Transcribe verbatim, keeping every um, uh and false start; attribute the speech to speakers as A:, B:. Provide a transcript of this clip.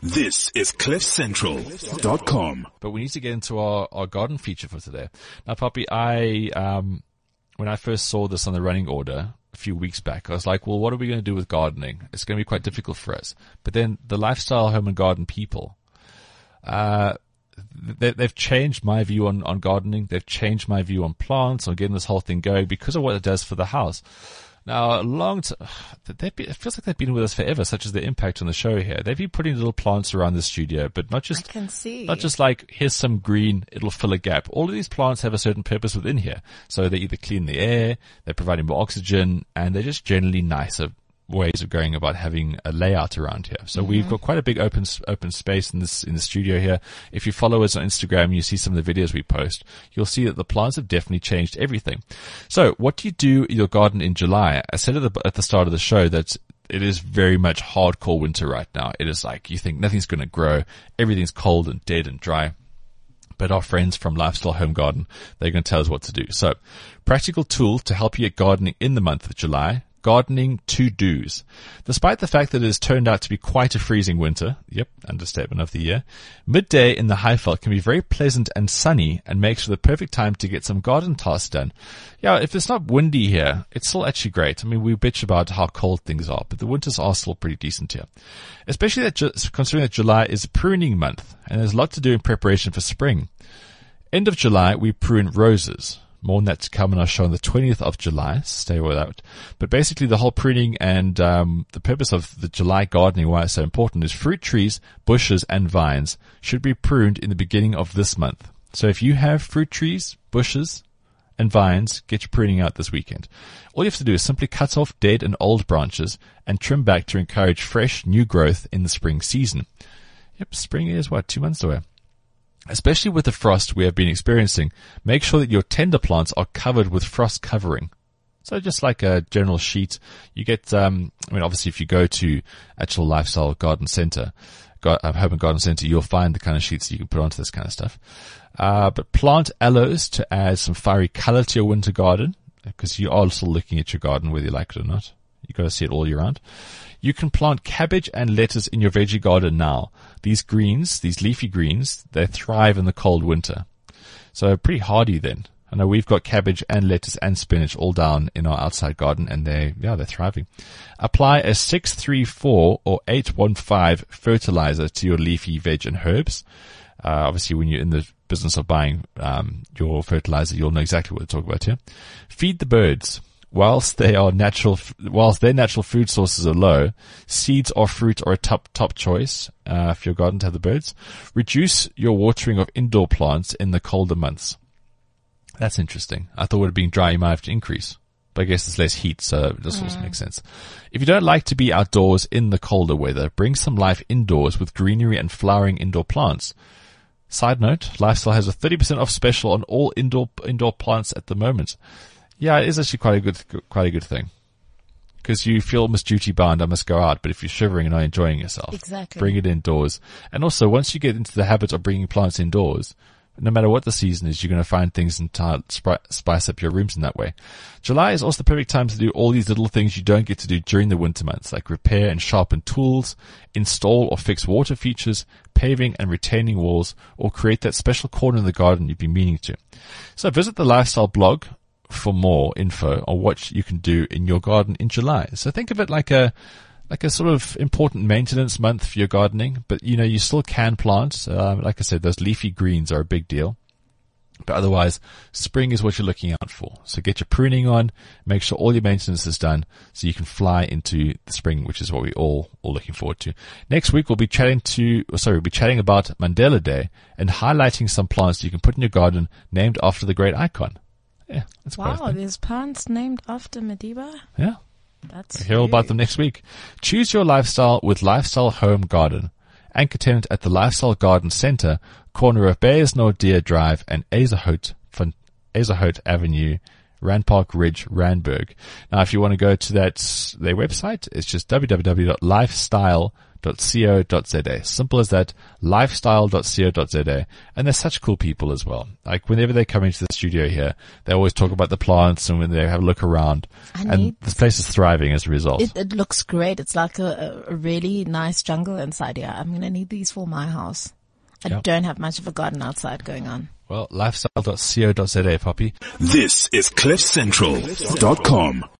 A: This is cliff central dot com.
B: But we need to get into our, our garden feature for today. Now, Poppy, I, um, when I first saw this on the running order a few weeks back, I was like, well, what are we going to do with gardening? It's going to be quite difficult for us. But then the Lifestyle Home and Garden people, uh, they, they've changed my view on, on gardening. They've changed my view on plants, on getting this whole thing going because of what it does for the house. Now, a long t- they've been, it feels like they've been with us forever, such as the impact on the show here. They've been putting little plants around the studio, but not just,
C: I can see.
B: not just like, here's some green, it'll fill a gap. All of these plants have a certain purpose within here. So they either clean the air, they're providing more oxygen, and they're just generally nicer ways of going about having a layout around here. So mm-hmm. we've got quite a big open open space in this in the studio here. If you follow us on Instagram, you see some of the videos we post, you'll see that the plants have definitely changed everything. So what do you do in your garden in July? I said at the, at the start of the show that it is very much hardcore winter right now. It is like you think nothing's going to grow. Everything's cold and dead and dry. But our friends from Lifestyle Home Garden, they're going to tell us what to do. So practical tool to help you get gardening in the month of July. Gardening to-dos. Despite the fact that it has turned out to be quite a freezing winter, yep, understatement of the year, midday in the Highveld can be very pleasant and sunny and makes for the perfect time to get some garden tasks done. Yeah, if it's not windy here, it's still actually great. I mean, we bitch about how cold things are, but the winters are still pretty decent here. Especially that ju- considering that July is a pruning month, and there's a lot to do in preparation for spring. End of July, we prune roses. More on that to come in our show on the twentieth of July. Stay with that. But basically the whole pruning and um, the purpose of the July gardening, why it's so important, is fruit trees, bushes, and vines should be pruned in the beginning of this month. So if you have fruit trees, bushes, and vines, get your pruning out this weekend. All you have to do is simply cut off dead and old branches and trim back to encourage fresh, new growth in the spring season. Yep, spring is what, two months away. Especially with the frost we have been experiencing, make sure that your tender plants are covered with frost covering. So just like a general sheet, you get, um, I mean, obviously if you go to actual Lifestyle Garden Center, Home and Garden Center, you'll find the kind of sheets you can put onto this kind of stuff. Uh, but plant aloes to add some fiery color to your winter garden, because you are still looking at your garden whether you like it or not. You've got to see it all year round. You can plant cabbage and lettuce in your veggie garden now. These greens, these leafy greens, they thrive in the cold winter. So pretty hardy then. I know we've got cabbage and lettuce and spinach all down in our outside garden, and they, yeah, they're thriving. Apply a six three four or eight one five fertilizer to your leafy veg and herbs. Uh, obviously when you're in the business of buying, um, your fertilizer, you'll know exactly what to talk about here. Feed the birds. Whilst they are natural, whilst their natural food sources are low, seeds or fruit are a top, top choice, uh, for your garden to have the birds. Reduce your watering of indoor plants in the colder months. That's interesting. I thought with it being dry, you might have to increase. But I guess there's less heat, so this mm. also makes sense. If you don't like to be outdoors in the colder weather, bring some life indoors with greenery and flowering indoor plants. Side note, Lifestyle has a thirty percent off special on all indoor, indoor plants at the moment. Yeah, it is actually quite a good, quite a good thing. Because you feel almost duty bound, I must go out, but if you're shivering and not enjoying yourself,
C: exactly.
B: Bring it indoors. And also, once you get into the habit of bringing plants indoors, no matter what the season is, you're going to find things and t- spice up your rooms in that way. July is also the perfect time to do all these little things you don't get to do during the winter months, like repair and sharpen tools, install or fix water features, paving and retaining walls, or create that special corner in the garden you've been meaning to. So visit the Lifestyle blog for more info on what you can do in your garden in July. So think of it like a like a sort of important maintenance month for your gardening, but you know, you still can plant. Um, like I said, those leafy greens are a big deal. But otherwise, spring is what you're looking out for. So get your pruning on, make sure all your maintenance is done so you can fly into the spring, which is what we all all looking forward to. Next week, we'll be chatting to, sorry, we'll be chatting about Mandela Day and highlighting some plants you can put in your garden named after the great icon. Yeah, that's
C: wow,
B: quite
C: there's plants named after Madiba?
B: Yeah.
C: That's
B: We'll hear all about them next week. Choose your lifestyle with Lifestyle Home Garden. Anchor tenant at the Lifestyle Garden Center, corner of Beyersnord Drive and Aserhout, Aserhout Avenue, Randpark Ridge, Randburg. Now, if you want to go to that, their website, it's just w w w dot lifestyle dot co dot za. Simple as that, lifestyle dot co dot za. And they're such cool people as well. Like whenever they come into the studio here, they always talk about the plants and when they have a look around.
C: I
B: and
C: need-
B: this place is thriving as a result.
C: It, it looks great. It's like a, a really nice jungle inside here. I'm going to need these for my house. I
B: Yeah.
C: don't have much of a garden outside going on.
B: Well, lifestyle dot co dot za, Poppy.
A: This is cliff central dot com.